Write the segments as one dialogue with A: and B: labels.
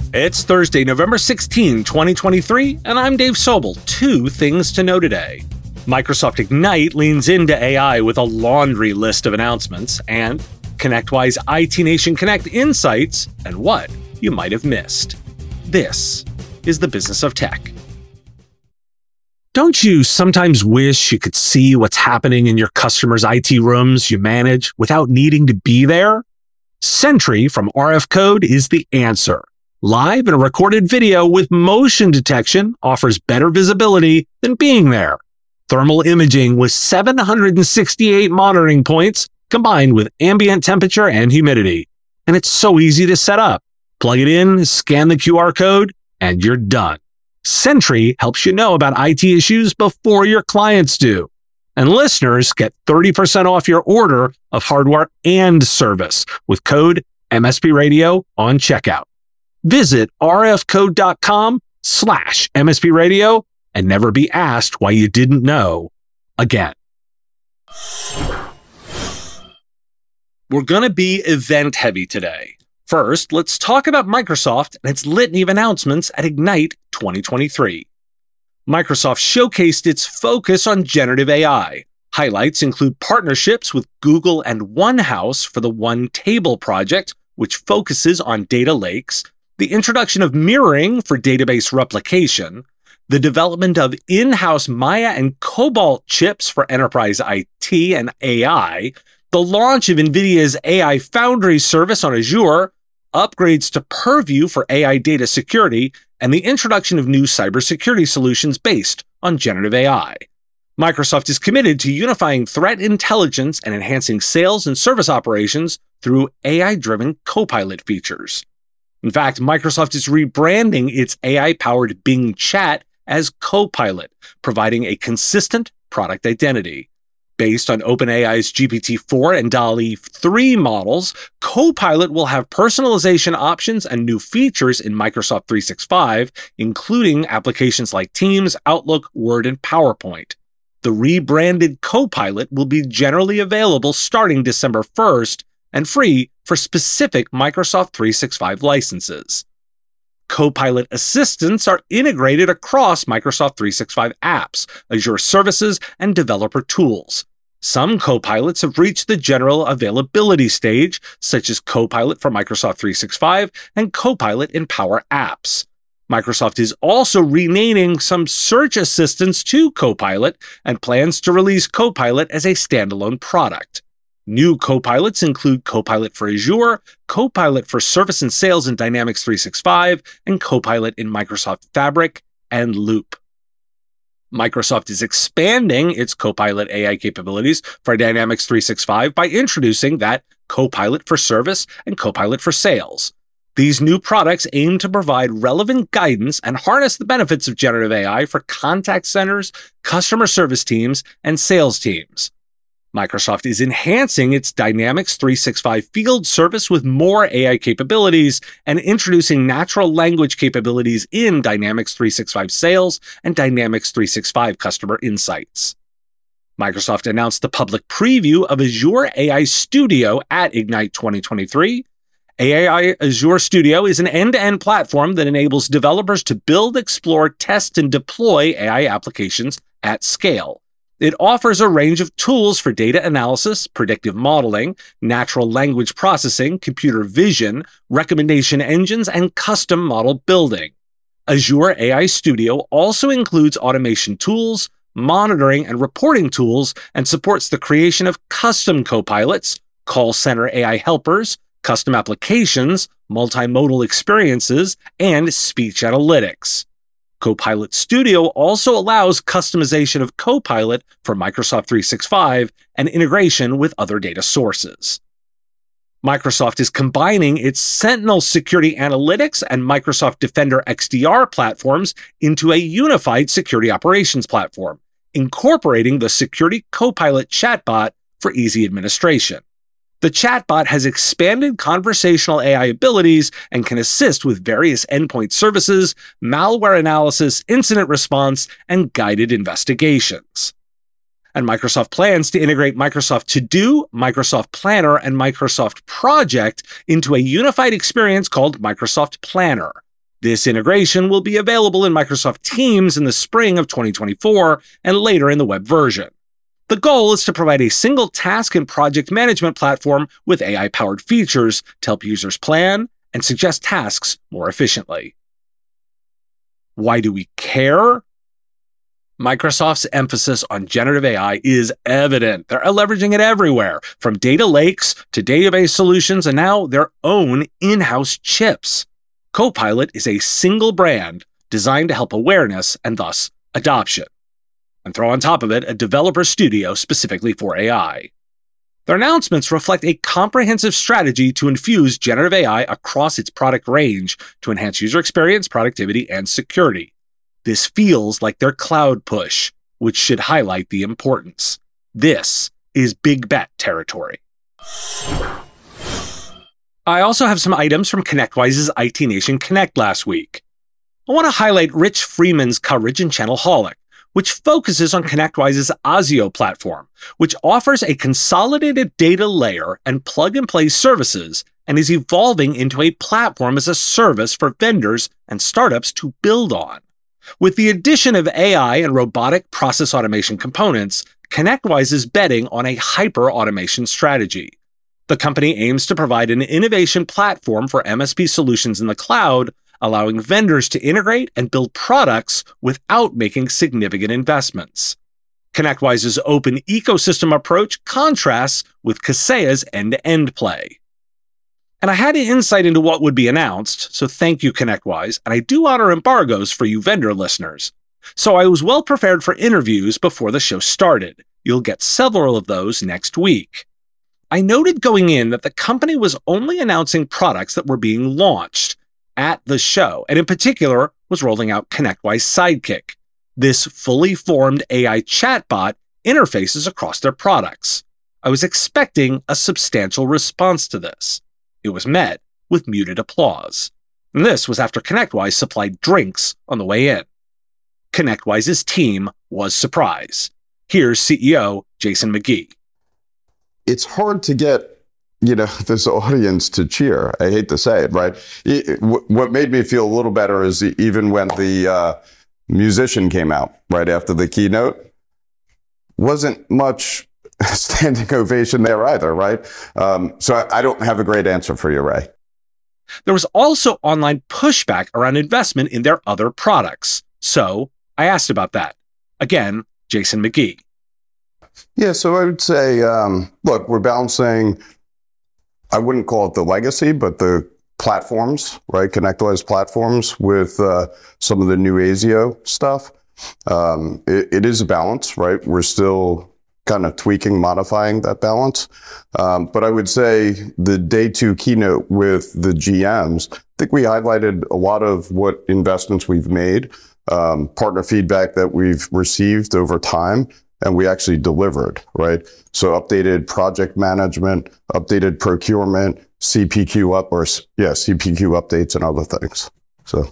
A: It's Thursday, November 16, 2023, and I'm Dave Sobel. Two things to know today. Microsoft Ignite leans into AI with a laundry list of announcements, and ConnectWise IT Nation Connect insights and what you might have missed. This is the business of tech. Don't you sometimes wish you could see what's happening in your customers' IT rooms you manage without needing to be there? Sentry from RF Code is the answer. Live and a recorded video with motion detection offers better visibility than being there. Thermal imaging with 768 monitoring points combined with ambient temperature and humidity. And it's so easy to set up. Plug it in, scan the QR code, and you're done. Sentry helps you know about IT issues before your clients do. And listeners get 30% off your order of hardware and service with code MSP Radio on checkout. Visit rfcode.com/MSP Radio and never be asked why you didn't know again. We're going to be event heavy today. First, let's talk about Microsoft and its litany of announcements at Ignite 2023. Microsoft showcased its focus on generative AI. Highlights include partnerships with Google and OneHouse for the One Table project, which focuses on data lakes, the introduction of mirroring for database replication, the development of in-house Maya and Cobalt chips for enterprise IT and AI, the launch of NVIDIA's AI Foundry service on Azure, upgrades to Purview for AI data security, and the introduction of new cybersecurity solutions based on generative AI. Microsoft is committed to unifying threat intelligence and enhancing sales and service operations through AI-driven Copilot features. In fact, Microsoft is rebranding its AI-powered Bing Chat as Copilot, providing a consistent product identity. Based on OpenAI's GPT-4 and DALL-E 3 models, Copilot will have personalization options and new features in Microsoft 365, including applications like Teams, Outlook, Word, and PowerPoint. The rebranded Copilot will be generally available starting December 1st and free for specific Microsoft 365 licenses. Copilot assistants are integrated across Microsoft 365 apps, Azure services, and developer tools. Some Copilots have reached the general availability stage, such as Copilot for Microsoft 365 and Copilot in Power Apps. Microsoft is also renaming some search assistants to Copilot and plans to release Copilot as a standalone product. New Copilots include Copilot for Azure, Copilot for Service and Sales in Dynamics 365, and Copilot in Microsoft Fabric and Loop. Microsoft is expanding its Copilot AI capabilities for Dynamics 365 by introducing that Copilot for Service and Copilot for Sales. These new products aim to provide relevant guidance and harness the benefits of generative AI for contact centers, customer service teams, and sales teams. Microsoft is enhancing its Dynamics 365 field service with more AI capabilities and introducing natural language capabilities in Dynamics 365 Sales and Dynamics 365 Customer Insights. Microsoft announced the public preview of Azure AI Studio at Ignite 2023. AI Azure Studio is an end-to-end platform that enables developers to build, explore, test, and deploy AI applications at scale. It offers a range of tools for data analysis, predictive modeling, natural language processing, computer vision, recommendation engines, and custom model building. Azure AI Studio also includes automation tools, monitoring and reporting tools, and supports the creation of custom copilots, call center AI helpers, custom applications, multimodal experiences, and speech analytics. Copilot Studio also allows customization of Copilot for Microsoft 365 and integration with other data sources. Microsoft is combining its Sentinel Security Analytics and Microsoft Defender XDR platforms into a unified security operations platform, incorporating the Security Copilot chatbot for easy administration. The chatbot has expanded conversational AI abilities and can assist with various endpoint services, malware analysis, incident response, and guided investigations. And Microsoft plans to integrate Microsoft To Do, Microsoft Planner, and Microsoft Project into a unified experience called Microsoft Planner. This integration will be available in Microsoft Teams in the spring of 2024 and later in the web version. The goal is to provide a single task and project management platform with AI-powered features to help users plan and suggest tasks more efficiently. Why do we care? Microsoft's emphasis on generative AI is evident. They're leveraging it everywhere, from data lakes to database solutions and now their own in-house chips. Copilot is a single brand designed to help awareness and thus adoption. And throw on top of it a developer studio specifically for AI. Their announcements reflect a comprehensive strategy to infuse generative AI across its product range to enhance user experience, productivity, and security. This feels like their cloud push, which should highlight the importance. This is big bet territory. I also have some items from ConnectWise's IT Nation Connect last week. I want to highlight Rich Freeman's coverage in Channelholic, which focuses on ConnectWise's Azio platform, which offers a consolidated data layer and plug-and-play services and is evolving into a platform as a service for vendors and startups to build on. With the addition of AI and robotic process automation components, ConnectWise is betting on a hyper-automation strategy. The company aims to provide an innovation platform for MSP solutions in the cloud, allowing vendors to integrate and build products without making significant investments. ConnectWise's open ecosystem approach contrasts with Kaseya's end-to-end play. And I had an insight into what would be announced, so thank you, ConnectWise, and I do honor embargoes for you vendor listeners. So I was well prepared for interviews before the show started. You'll get several of those next week. I noted going in that the company was only announcing products that were being launched at the show, and in particular was rolling out ConnectWise Sidekick. This fully formed AI chatbot interfaces across their products. I was expecting a substantial response to this. It was met with muted applause. And this was after ConnectWise supplied drinks on the way in. ConnectWise's team was surprised. Here's CEO Jason McGee.
B: It's hard to get, this audience to cheer. I hate to say it, right? What made me feel a little better is even when the musician came out right after the keynote, wasn't much standing ovation there either, right? So I don't have a great answer for you, Ray.
A: There was also online pushback around investment in their other products. So I asked about that. Again, Jason McGee.
B: Yeah, so I would say, look, we're balancing, I wouldn't call it the legacy, but the platforms, right? ConnectWise platforms with some of the new Azio stuff. It is a balance, right? We're still kind of tweaking, modifying that balance. But I would say the day two keynote with the GMs, I think we highlighted a lot of what investments we've made, partner feedback that we've received over time, and we actually delivered, right? So updated project management, updated procurement, CPQ updates and other things. So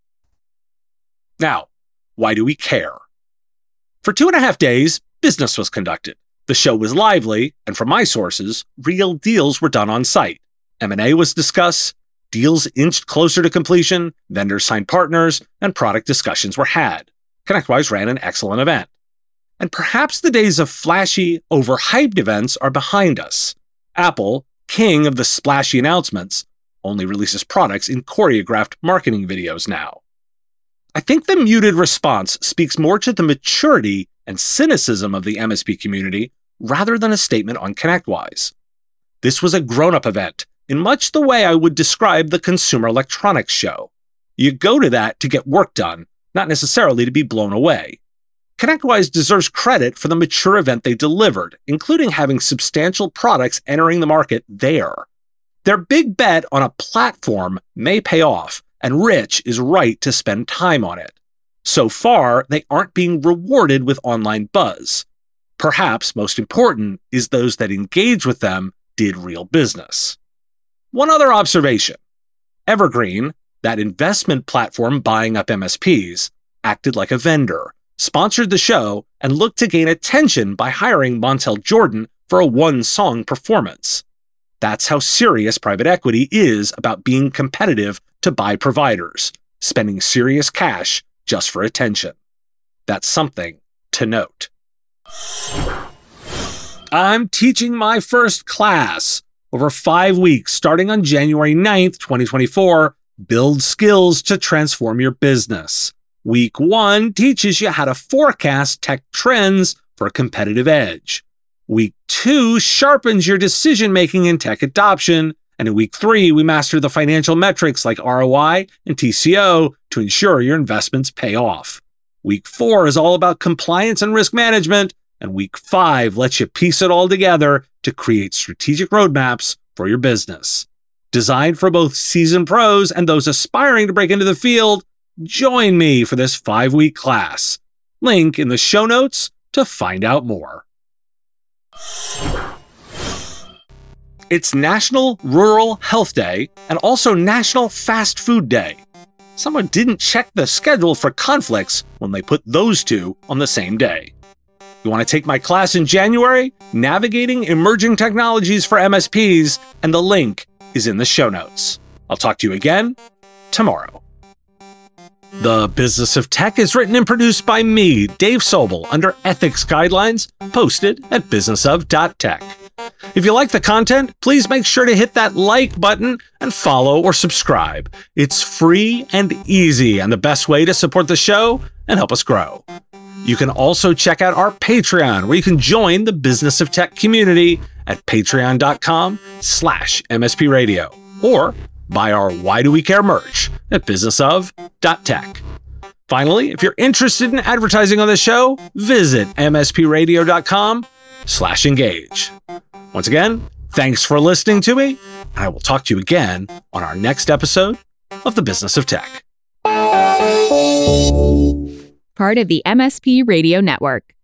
A: now, why do we care? For 2.5 days, business was conducted. The show was lively, and from my sources, real deals were done on site. M&A was discussed, deals inched closer to completion, vendors signed partners, and product discussions were had. ConnectWise ran an excellent event. And perhaps the days of flashy, overhyped events are behind us. Apple, king of the splashy announcements, only releases products in choreographed marketing videos now. I think the muted response speaks more to the maturity and cynicism of the MSP community rather than a statement on ConnectWise. This was a grown-up event, in much the way I would describe the Consumer Electronics Show. You go to that to get work done, not necessarily to be blown away. ConnectWise deserves credit for the mature event they delivered, including having substantial products entering the market there. Their big bet on a platform may pay off, and Rich is right to spend time on it. So far, they aren't being rewarded with online buzz. Perhaps most important is those that engage with them did real business. One other observation. Evergreen, that investment platform buying up MSPs, acted like a vendor, sponsored the show, and looked to gain attention by hiring Montel Jordan for a one-song performance. That's how serious private equity is about being competitive to buy providers. spending serious cash just for attention. That's something to note. I'm teaching my first class over 5 weeks starting on January 9th, 2024. Build skills to transform your business. Week 1 teaches you how to forecast tech trends for a competitive edge. Week 2 sharpens your decision-making in tech adoption. And in week 3, we master the financial metrics like ROI and TCO to ensure your investments pay off. Week 4 is all about compliance and risk management. And week 5 lets you piece it all together to create strategic roadmaps for your business. Designed for both seasoned pros and those aspiring to break into the field, join me for this 5-week class. Link in the show notes to find out more. It's National Rural Health Day and also National Fast Food Day. Someone didn't check the schedule for conflicts when they put those two on the same day. You want to take my class in January? Navigating Emerging Technologies for MSPs, and the link is in the show notes. I'll talk to you again tomorrow. The Business of Tech is written and produced by me, Dave Sobel, under ethics guidelines posted at businessof.tech. If you like the content, please make sure to hit that like button and follow or subscribe. It's free and easy and the best way to support the show and help us grow. You can also check out our Patreon, where you can join the Business of Tech community at patreon.com/MSP Radio, or buy our Why Do We Care merch at businessof.tech. Finally, if you're interested in advertising on the show, visit mspradio.com/engage. Once again, thanks for listening to me, and I will talk to you again on our next episode of The Business of Tech.
C: Part of the MSP Radio Network.